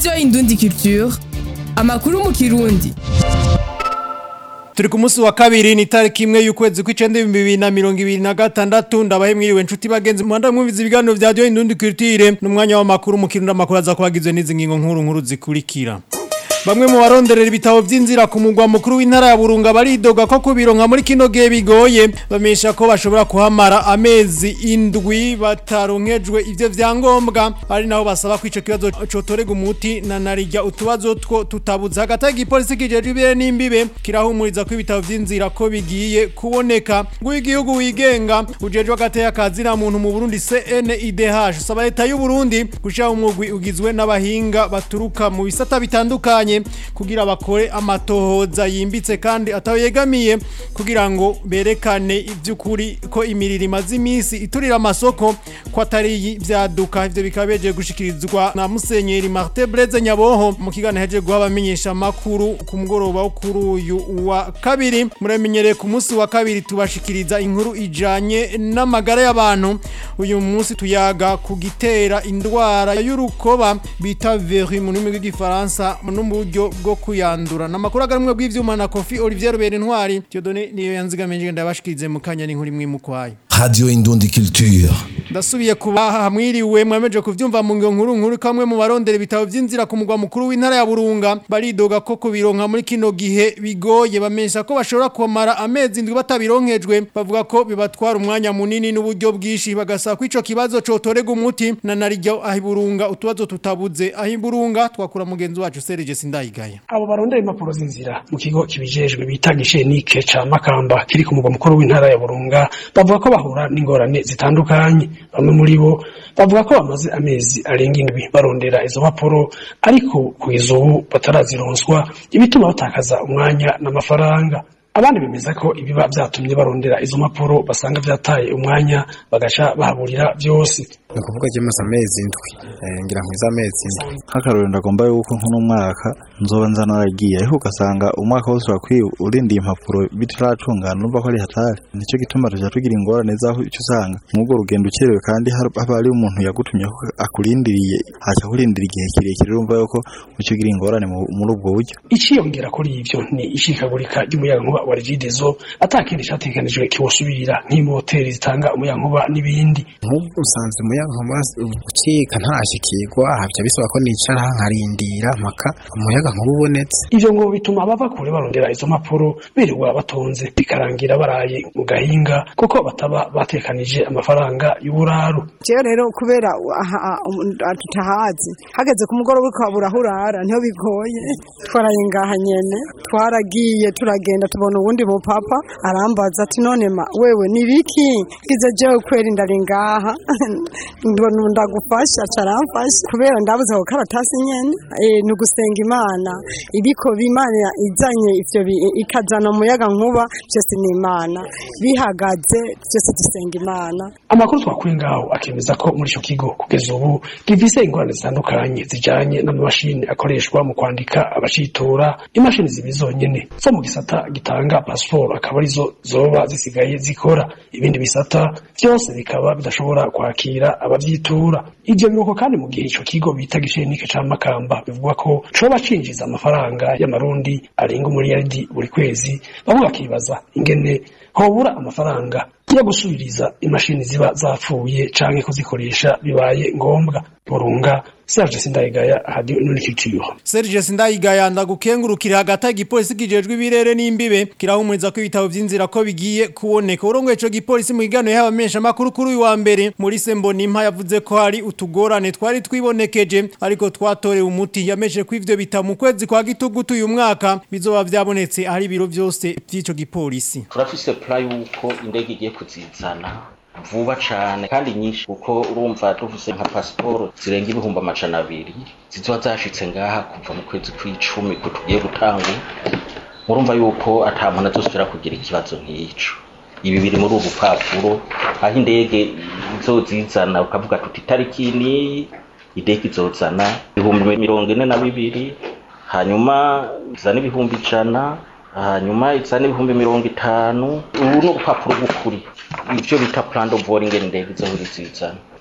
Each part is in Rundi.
Radio Indundi Culture, amakuru mu Kirundi. Turi ku munsi wa kabiri ni tariki imwe y'ukwezi kw'icenda 2026 ndabahe mwiriwe nshuti bagenzi mwanda mwumviza ibiganiro vya Radio Indundi Culture n'umwanya w'amakuru mu Kirundi amakuru aza kubagizwe n'izi ngingo nkuru zikurikira. Bamwe mu baronderera ibitabo vy'inzira ku mugwa mukuru w'intara ya Burunga baridoga ko kubironka muri kino gihe bigoye bamesha ko bashobora kuhamara amezi indwi bataronkejwe ivyo vyangombwa ari naho basaba ko ico kibazo cotorega umuti na narijya utubazo two tutabuza hagati y'igipolisi kijeje ibire n'imbibe kirahumuriza ko ibitabo vy'inzira ko bigiye kuboneka gw'igihugu wigenga ujejwe agateye akazira muntu mu Burundi CNIDH saba leta y'u Burundi gushira umugwi ugizwe n'abahinga baturuka mu bisata bitandukanye kugira bakore amatohoza yimbitse kandi atayegamiye kugira ngo berekane ivy'ukuri ko imiriri mazi imisi iturira amasoko ko atari vyaduka ivyo bikabeje gushikirizwa na Musenyeri Martin Blaise Nyaboho mu kiganiro heje guhabamenyesha makuru ku mugoroba wo kuri uyu wa kabiri muramenyereye ku munsi wa kabiri tubashikiriza inkuru ijanye n'amagara y'abantu uyu munsi tuyaga kugitera indwara y'urukoba bita verrue mu rurimi rw'igifaransa buryo bwo kuyandura namakuru agarumwe bw'ivyuma na Kofi Olivier Rubera Intwari Dieudonné niyo yanzigamenje ndabashikirize mu kanya n'inkuru imwe mu kwayo Radio Indundi Culture. Ndasubiye kubaha mwiriwe mwameje kuvyumva mu nkuru kamwe mu barondera ibitabo vy'inzira ku mugwa mukuru w'intara ya Burunga baridoga ko kubironka muri kino gihe bigoye bamesha ko bashobora kumara amezi indwi batabironkejwe bavuga ko bibatwara umwanya munini n'uburyo bwishi bagasaba ko ico kibazo cotorega umuti na narijya ahiburunga utubazo tutabuze ahiburunga twakura mugenzi wacu Serge Sindayigaya. Abo barondera impapuro z'inzira mu kigo kibijejwe bitagishe nike ca Makamba kiri ku mugwa mukuru w'intara ya Burunga bavuga ko bahura n'ingorane zitandukanye bamwe muri bo bavuga ko bamaze amezi arenga indwi barondera izo mpapuro ariko kugeza ubu batarazironswa ibituma batakaza umwanya n'amafaranga abandi bemeza ko ibiba byatumye barondera izo mpapuro basanga vyataye umwanya bagaca bahaburira byose ni kuvuga cyamaze amezi indwi ngira ngo izamezi indwi hakarore ndagomba yuko nko mwaka nzoba nzanaragiye ariko ugasanga umwaka wose wakwiye urindiye impapuro bitaracungana numva ko ari hatari nicyo gituma tujya tugira ingorane zaho icyo usanga nk'ubwo rugendo ukerewe kandi haba ari umuntu yagutumye akurindiriye haca kurindira igihe kirekire urumva yuko ucyo gira ingorane muri ubwo buryo iciyongera kuri ivyo ni ishikagurika ry'umuyagankuba wa Regideso atakindi cyatekanijwe kiwusubirira nk'imoteri zitanga umuyagankuba n'ibindi nk'ubwo usanze umuyagankuba ucika ntashikirwa havya bisaba ko nicara nkarindira mpaka umuyagankuba ubonetse ivyo ngo bituma bava kure barondera izo mpapuro birirwa batonze bikarangira baraye mu gahinga kuko bataba batekanije amafaranga y'uburaru je rero kubera tutahazi hageze ku mugoroba ukabura hurara niho bigoye twaraye ngaha nyene twaragiye turagenda tubona uwundi mu papa arambaza ati none wewe nibiki kize je kweri ndari ngaha ndagufasha caramfasha kubera ndabuze ko karatasi nyene nugusenga Imana ibiko bimana izanye ivyo ikazana umuyaga nkuba byose ni Imana bihagaze byose dusenga Imana amakuru twakuye ngaho akemeza ko muri ico kigo kugeza ubu gifise ingorane zitandukanye zijanye n'amashini akoreshwa mu kwandika abacitora imashini zibizonyene zo mu gisata gitanga passport akaba arizo zoba zisigaye zikora ibindi bisata byose bikaba bidashobora kwakira abavyitura ivyo biruko kandi mu gihe ico kigo bita gishenike ca Makamba bivugwa ko coba cinjiza amafaranga y'amarundi arenga umuriyaridi buri kwezi bamwe bakibaza ingene hobura amafaranga yo gusubiriza imashini ziba zapfuye canke kuzikoresha bibaye ngombwa Burunga Serge Sindayigaya Radio Indundi Culture. Serge Sindayigaya ndagukengurukira hagati y'igipolisi kijejwe ibirere n'imbibe kirahumuriza ko ibitabo vy'inzira ko bigiye kuboneka urongo ico gipolisi mu gigano y'abamesha makuru kuri uyu wa mbere muri Sembonimpa yavuze ko hari utugorane twari twibonekeje ariko twatorewe umuti yameshe ko ivyo bitabo mu kwezi kwa gitugutu uyu mwaka bizoba vyabonetse ari biro vyose by'ico gipolisi. Turafise plan yuko indege igiye kuzizana vuba cane kandi nyinshi kuko urumva dufise nka passport zirenga 200,000 zizoba zashitse ngaha kuva mu kwezi kw'icumi ko tugiye gutanga urumva yuko atamuntu azosubira kugira ikibazo nk'ico ibi biri muri ubu papuro aho indege izozizana ukavuga tuti tariki ni indege izozana 42,000 hanyuma izana 100,000 hanyuma izana 50,000 ubu no gupapuro gukuri ivyo bita plan of boarding ndege zo hurizizana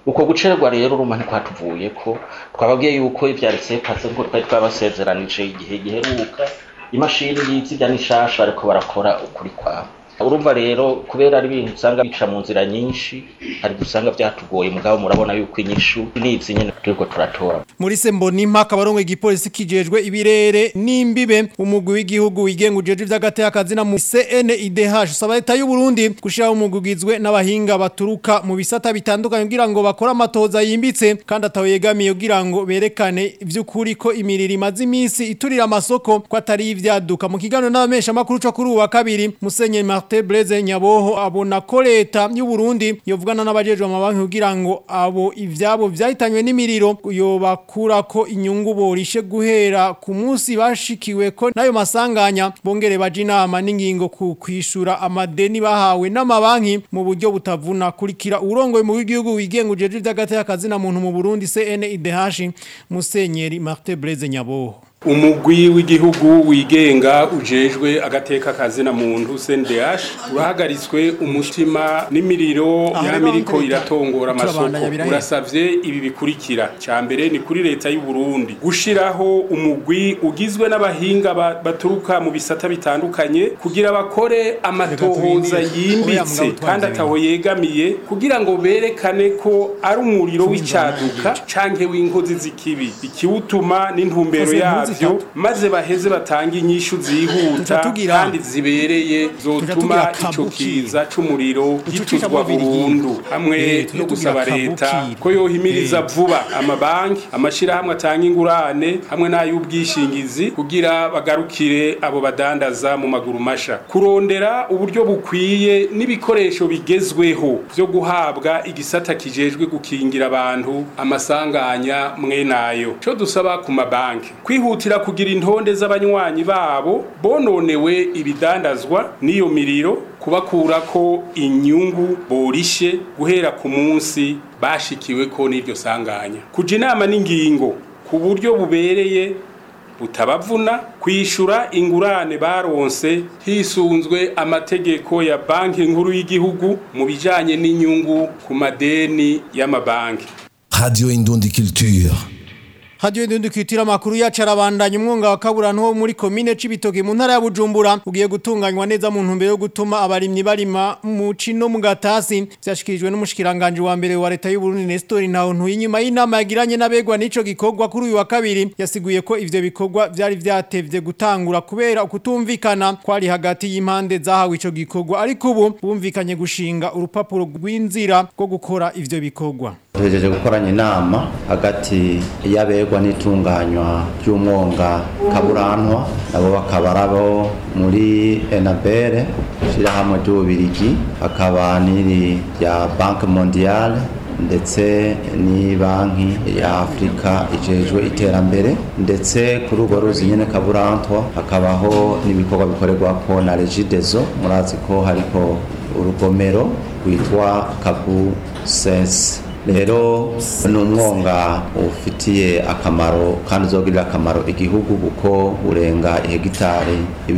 uko gucerwa rero urumva ntikwatuvuye ko twababwiye yuko ivyaretse pase ngo twari twabasezeranije igihe giheruka imashini y'izijya nishasha ariko barakora ukuri kwabo. Urumva rero kubera ari ibintu usanga bica mu nzira nyinshi hari gusanga byatugoye mugabo murabona yuko inyishu nizi nyene turiko turatora. Muri Sembonimpa kabarongo igipolisi kijejwe ibirere n'imbibe umugwi w'igihugu wigenga ujeje ivy'agateka kazina mu CNIDH usaba leta y'u Burundi gushiraho umugugizwe n'abahinga baturuka mu bisata bitandukanye kugira ngo bakora amatoza yimbitse kandi atawegamiye kugira ngo berekane ivy'ukuri ko imiriri imaze imisi iturira amasoko ko atari ivyaduka. Mu kiganiro n'abamesha makuru cyo kuri uwa kabiri Musenyeri Martin Blaise Nyaboho abona ko leta y'u Burundi yovugana n'abajejwe amabanki kugira ngo abo ivyabo vyahitanywe n'imiriro yobakura ko inyungu borishe guhera ku munsi bashikiwe ko nayo masanganya bongere baje inama n'ingingo ku kwishura amadeni bahawe n'amabanki mu buryo butavuna kurikira urongoye mu gihugu wigenga ujeje ivy'agateka kazina muntu mu Burundi CNIDH Musenyeri Martin Blaise Nyaboho. Umugwi w'igihugu wigenga ujejwe agateka kazina muntu CNDH urahagaritswe umutima n'imiriro yamiriko iratongora amasoko. Urasavye ibi bikurikira: cyambere ni kuri leta y'u Burundi gushiraho umugwi ugizwe n'abahinga baturuka mu bisata bitandukanye kugira bakore amatohoza yimbitse kandi ataho yegamiye kugira ngo berekane ko ari umuriro w'icaduka canke w'inkozi z'ikibi ikiwutuma n'intumbero yavyo maze baheze batanga inyishu zihuta kandi zibereye zotuma ico kiza c'umuriro gituzwa burundu hamwe no gusaba leta ko yohimiriza vuba amabanki amashirahamwe atanga ingurane hamwe n'ay'ubwishingizi kugira bagarukire abo badandaza mu maguru masha kurondera uburyo bukwiye n'ibikoresho bigezweho byo guhabwa igisata kijejwe gukingira abantu amasanganya mwenayo cyo dusaba ku mabanki kwihutira kugira intonde z'abanywanyi babo bononewe ibidandazwa n'iyo miriro kubakura ko inyungu borishe guhera ku munsi bashikiwe ko n'iryo sanganya kuja inama n'ingingo ku buryo bubereye butabavuna kwishura ingurane baronse hisunzwe amategeko ya banki nkuru y'igihugu mu bijanye n'inyungu ku madeni y'amabanki. Radio Indundi Culture. Radio Indundi Culture makuru yacarabandanya umwonga wa kaburanto muri commune Cibitoke mu ntara ya Bujumbura ugiye gutunganywa neza mu ntumbero yo gutuma abarimyi barima mu cino mu gatasi byashikirijwe n'umushikiranganje wa mbere wa leta y'u Burundi Nestor Ntahontu inyuma y'inama yagiranye n'abegwa n'ico gikorwa kuri uyu wa kabiri yasiguye ko ivyo bikorwa byari vyatevye gutangura kubera ukutumvikana kwari hagati y'impande zahawe ico gikorwa ariko ubu bumvikanye gushinga urupapuro rw'inzira rwo gukora ivyo bikorwa. Tugejeje gukoranya inama hagati y'abegwa n'itunganywa ry'umwonga kaburantwa nabo bakabarabo muri Enabere shirahamwe ry'ubirigi hakaba n'iri ya Banque Mondiale ndetse ni banki ya Afrika ijejwe iterambere ndetse kuri urwo ruzi nyene kaburantwa hakabaho n'ibikorwa bikorerwa ko na Regideso murazi ko hariko urugomero rwitwa Kabu Sense. Rero n'umwonga ufitiye akamaro kandi uzogirira akamaro igihugu kuko urenga hegitari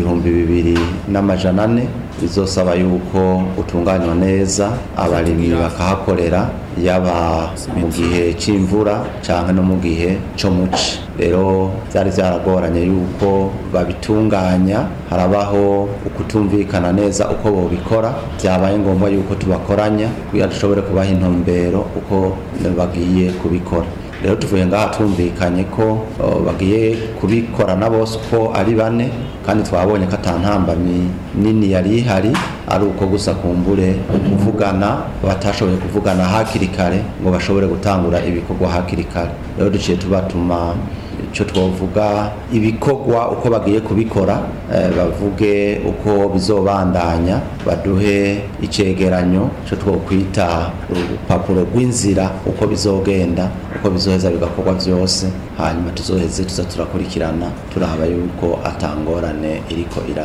2,400 bizosaba yuko utunganywa neza abarimyi bakahakorera yaba mu gihe c'imvura canke no mu gihe co muci. Rero byari byaragoranye yuko babitunganya harabaho ukutumvikana neza uko bobikora byabaye ngombwa yuko tubakoranya kugira dushobore kubaha intumbero uko bagiye kubikora. Rero tuvuye ngaha tumvikanye ko bagiye kubikorana bose uko ari bane kandi twabonye ko atantambamye nini yari ihari ari uko gusa kumbure kuvugana batashoboye kuvugana hakiri kare ngo bashobore gutangura ibikorwa hakiri kare. Rero duciye tubatuma cyo twovuga ibikorwa uko bagiye kubikora bavuge uko bizobandanya baduhe icegeranyo cyo twokwita urupapuro rw'inzira uko bizogenda uko bizoheza bigakorwa byose hanyuma tuzoheze turakurikirana turaba yuko atangorane iriko iraba.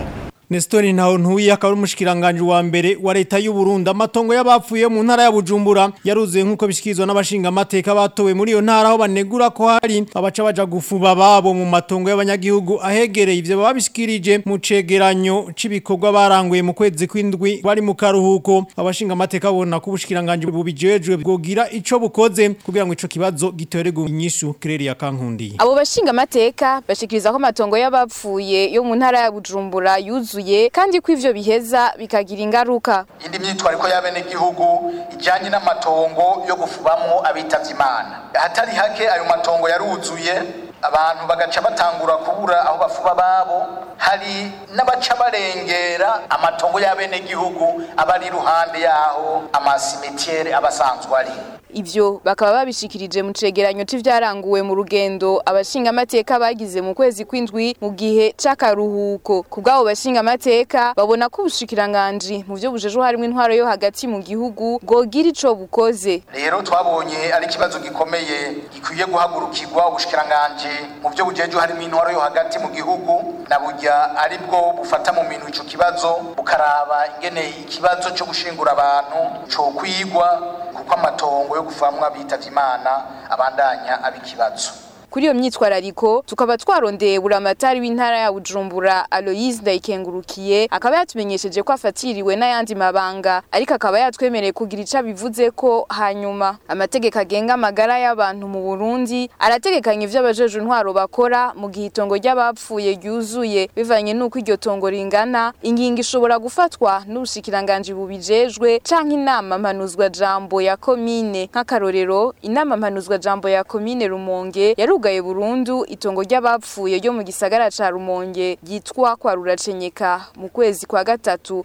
Nestor Ntahontuye akaba umushikiranganje wa mbere wa leta y'u Burundi amatongo y'abapfuye mu ntara ya Bujumbura yaruzuye nkuko bishikizwa n'abashinga amateka batowe muri iyo ntara aho banegura ko hari abaca baja gufuba babo mu matongo y'abanyagihugu ahegereye ivyo babishikirije mu cegeranyo cibikorwa baranguye mu kwezi kw'indwi bari mu karuhuko abashinga amateka bona ko ubushikiranganje bubijejwe bwogira ico bukoze kugira ngo ico kibazo gitorerwe inyishu Claire ya Kankundi. Abo bashinga amateka bashikiriza ko amatongo y'abapfuye yo mu ntara ya Bujumbura yuzuye kandi ko ivyo biheza bikagira ingaruka. Indi myitwariko y'abene gihugu ijanye n'amatongo yo gufubamwo abitavye Imana. Hatari hake ayo matongo yaruzuye abantu bagaca batangura kubura aho bafuba babo hari n'abaca barengera amatongo y'abene gihugu abari ruhande yaho amasimetiere abasanzwe ari. Ivyo bakaba babishikirije mu cegeranyo c'ivyaranguwe mu rugendo abashinga amateka bagize mu kwezi kw'indwi mu gihe c'akaruhuko. Kubwabo bashinga amateka babona ko ubushikiranganje mu byo bujejwe harimo intwaro yo hagati mu gihugu bwogira ico bukoze. Rero twabonye ari kibazo gikomeye gikwiye guhagurukirwa ubushikiranganje mu byo bujejwe harimo intwaro yo hagati mu gihugu naburya ari bwo bufata mu minwe ico kibazo bukaraba ingene ikibazo cyo gushingura abantu cyo kwigwa kuko amatongo yo gufamwa bitavye Imana abandanya abikibazo. Kuri iyo myitwarariko tukaba twarondeye buramatari w'intara ya Bujumbura Aloise Ndayikengurukiye akaba yatumenyesheje ko afatiriwe n'ayandi mabanga ariko akaba yatwemereye kugira ica bivuze ko hanyuma amategeko agenga amagara y'abantu mu Burundi arategekanya ivyo abajeje intwaro bakora mu gihe itongo ry'abapfuye ryuzuye bivanye nuko iryo tongo ringana ingingo ishobora gufatwa n'ubushikiranganje bubijejwe canke inama mpanuzwa jambo ya komine nk'akarorero inama mpanuzwa jambo ya komine Rumonge ugaye burundu itongo ry'abapfuye ryo mu gisagara ca Rumonge yitwa kwa Ruracenyeka mu kwezi kwa gatatu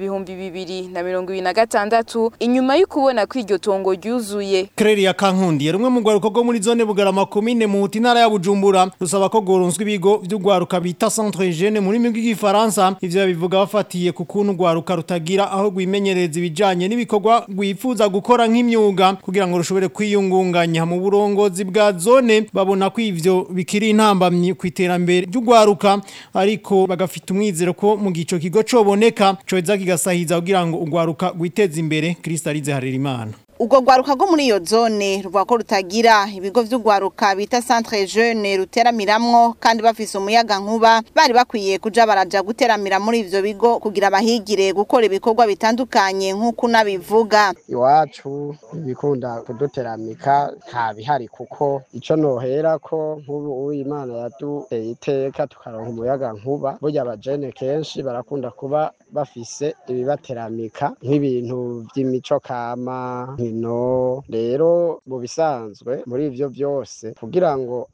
2026 inyuma y'ukubona ko iryo tongo ryuzuye. Claire ya Kankundi rumwe mu gwaruko go muri zone Bugarama commune mu ntara ya Bujumbura rusaba ko goronswe ibigo vy'ugwaruka bita centre jeune muri migi y'Ifaransa ivyo bivuga bafatiye ku kuntu gwaruka rutagira aho gwimenyereza ibijanye n'ibikorwa gwifuza gukora nk'imyuga kugira ngo rushobore kwiyungunganya mu burongozi bwa zone babona ko ivyo bikiri intambamyi kwiterambere ry'ugwaruka ariko bagafita umwizero ko mu gico kigo coboneka coza kigasahiza kugira ngo ugwaruka gwiteze imbere Kristalize Harerimana. Ugo gwaruka go muri iyo zone ruvuga ko rutagira ibigo vy'ugwaruka bita centre jeune ruteramiramwo kandi bafise umuyaga nkuba bari bakwiye kuja baraja guteramira muri ivyo bigo kugira bahigire gukora ibikorwa bitandukanye nk'uko nabivuga. Iwacu bikunda kuduteramika nta bihari kuko ico nohera ko nk'ubu Imana yaduteye iteka tukaronka umuyaga nkuba burya abajene kenshi barakunda kuba bafise ibibateramika nk'ibintu vy'imico kama no rero mu bisanzwe muri ivyo byose kugira ngo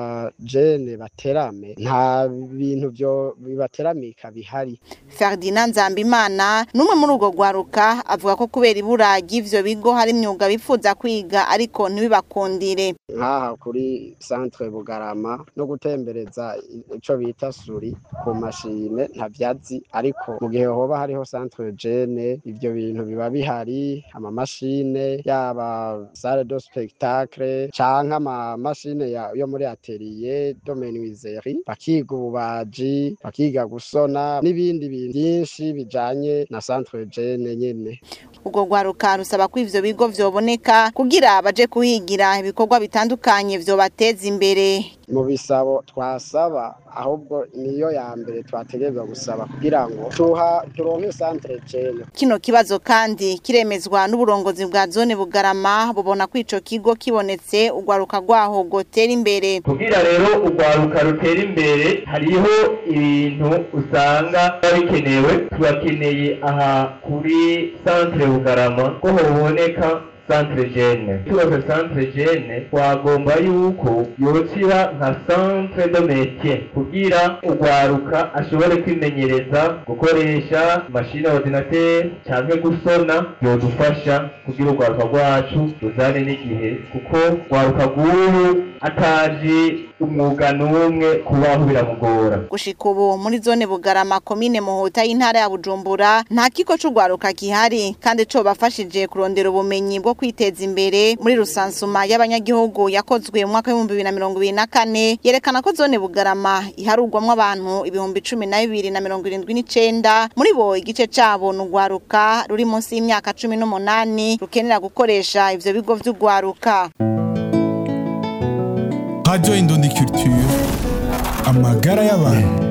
abajene baterame nta bintu byo bibateramika bihari. Ferdinand Nzambimana numwe muri ugo gwaruka avuga ko kubera ibura ry'ivyo bigo hari imyuga bifuza kwiga ariko ntibibakundire. Nkaha kuri centre Bugarama no gutembereza ico bita suri ku mashine ntavyazi ariko mu gihe hoba hariho centre jeune ivyo bintu biba bihari ama mashine yaba salle de spectacle canke ama machine yo muri atelier de menuiserie bakiga ububaji bakiga gusona n'ibindi byinshi bijanye na centre jeune nyene. Ugo gwaruka rusaba ko ivyo bigo vyoboneka kugira baje kuhigira ibikorwa bitandukanye vyo bateza imbere. Mu bisabo twasaba ahubwo niyo ya mbere twategerezwa gusaba kugira ngo turonke centre jeune. Kino kibazo kandi kiremezwa n'uburongozi bwa zone Bugarama bubona ko ico kigo kibonetse ugwaruka gwaho gotera imbere. Kugira rero ugwaruka rutera imbere hariho ibintu usanga bikenewe twakeneye aha kuri centre Bugarama ko hoboneka centre jeune. Tubaze centre jeune twagomba yuko yocira nka centre de métier kugira ugwaruka ashobore kwimenyereza gukoresha machine ordinateur canke gusona yodufasha kugira ugwaruka rwacu ruzane n'igihe kuko ugwaruka rw'ubu ataje umwuga n'umwe kubaho biramugora. Gushika ubu muri zone Bugarama komine Muhuta y'intara ya Bujumbura nta kigo c'ugwaruka gihari kandi co bafashije kurondera ubumenyi bwo kwiteza imbere muri rusansuma y'abanyagihugu yakozwe mu mwaka wa 2024 yerekana ko zone Bugarama iharugwamwo abantu 12,279 muri bo igice cabo n'ugwaruka ruri munsi y'imyaka 18 rukenera gukoresha ivyo bigo vy'ugwaruka. Radio Indundi Culture amagara y'abantu.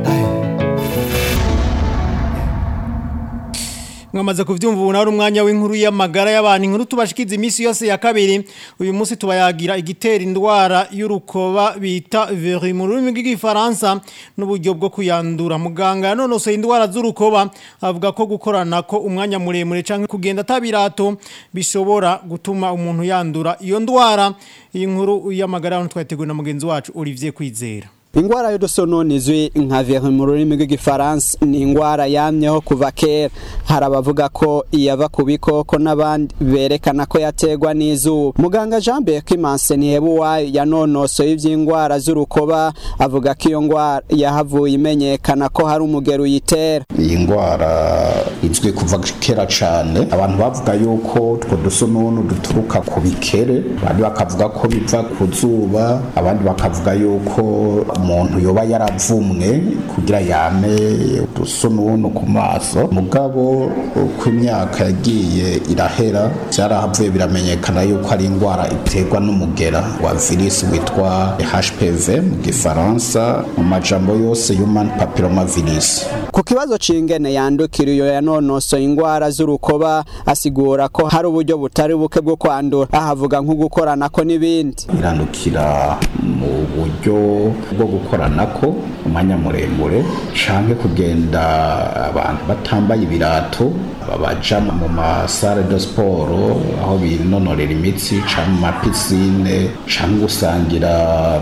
Mwamaze kuvyumva ubu nawe umwanya w'inkuru y'amagara y'abantu inkuru tubashikiza imisi yose ya kabiri uyu munsi tubayagira igitera indwara y'urukoba bita verrue mu rurimi rw'igifaransa n'uburyo bwo kuyandura muganga yanonosoye indwara z'urukoba avuga ko gukorana ko umwanya muremure canke kugenda atabirato bishobora gutuma umuntu yandura iyo ndwara iyi nkuru y'amagara y'abantu twateguye na mugenzi wacu Olivier Kwizera. Ingwara y'udusononi izwi nka verrue mu rurimi rw'igifaransa ni ingwara yamyeho kuva kera. Hari abavuga ko iyava ku bikoko n'abandi berekana ko yategwa n'izuba. Muganga Jean Berkimanse Nihebuwayo yanonosoye ivy'ingwara z'urukoba avuga ko iyo ngwara yahavuye imenyekana ko hari umugero uyitera. Iyi ngwara izwi kuva kera cane abantu bavuga yuko utwo dusononi duturuka ku bikere abandi bakavuga ko biva ku zuba abandi bakavuga yuko umuntu yoba yaravumwe kugira yame udusononi ku maso mugabo uko imyaka yagiye irahera byarahavuye biramenyekana yuko ari ingwara iterwa n'umugera wa virus witwa HPV mu gifaransa mu majambo yose human papillomavirus. Ku kibazo c'ingene yandukira iyo yanonosoye ingwara z'urukoba asigura ko hari uburyo butari buke bwo kwandura ahavuga nko gukorana ko n'ibindi. Irandukira mu buryo bwo gukorana ko umwanya muremure canke kugenda abantu batambaye ibirato babaja mu masare de sport aho binonorera imitsi canke mu mapisine canke gusangira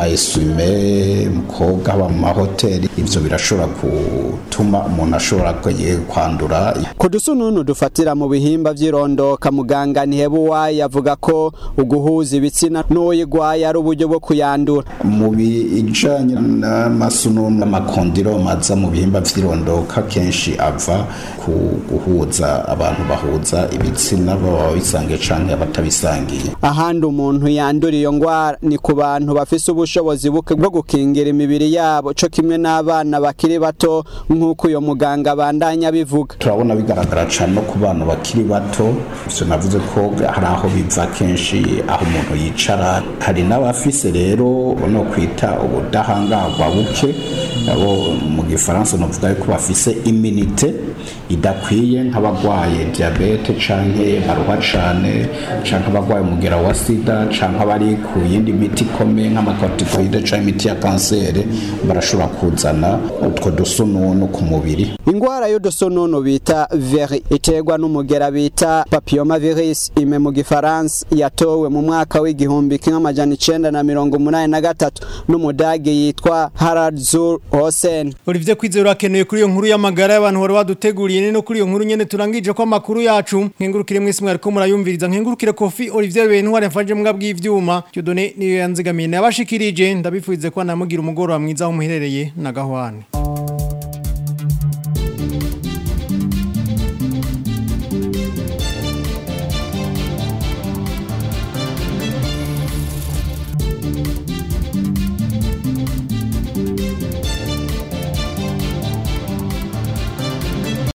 nk'amaesume mu koga mu mahoteli ivyo birashobora gutuma umuntu ashobora kwandura. Ku dusununu dufatira mu bihimba vy'irondoka muganga Nihebuwayo avuga ko uguhuza ibitsina n'uyigwaye ari uburyo bwo kuyandura. Mu bijanye n'amasununu n'amakondiro maza mu bihimba vy'irondoka kenshi ava ku guhuza abantu bahuza ibitsina baba bisangiye canke abatabisangiye. Ahandi umuntu yandura iyo ngwara ni ku bantu bafise ubushobozi buke bwo gukingira imibiri yabo co kimwe n'abana bakiri bato nk'uko uyo muganga bandanya bivuga. Turabona bigaragara cane no ku bana bakiri bato ivyo navuze ko hari aho biva kenshi aho umuntu yicara hari n'abafise rero no kwita ubudahangarwa buke abo mu gifaransa novuga ko bafise immunité idakwiye nk'abagwaye diabete canke baruha cane canke abagwaye umugera wa sida canke abari ku yindi miti ikomeye nk'amacorticoide canke imiti ya kansere barashobora kuzana utwo dusonunu ku mubiri. Ingwara y'udusonunu bita verrue iterwa n'umugera bita papillomavirus ime mu gifaransa yatowe mu mwaka w'igihumbi kimwe amajana 1983 n'umudage yitwa Harald zur Hosen. Olivier Kwizera akeneye kuri iyo nkuru y'amagara y'abantu wari waduteguriye no kuri iyo nkuru nyene turangije ko amakuru yacu nkengurukire mwese mwariko murayumviriza nkengurukire Kofi Olivier Benware mfaje mbwa bw'ivyuma Dieudonné niyo yanzigamiye nabashikirije ndabifuize ko namugira umugoro wa mwiza aho muherereye na Gahwane.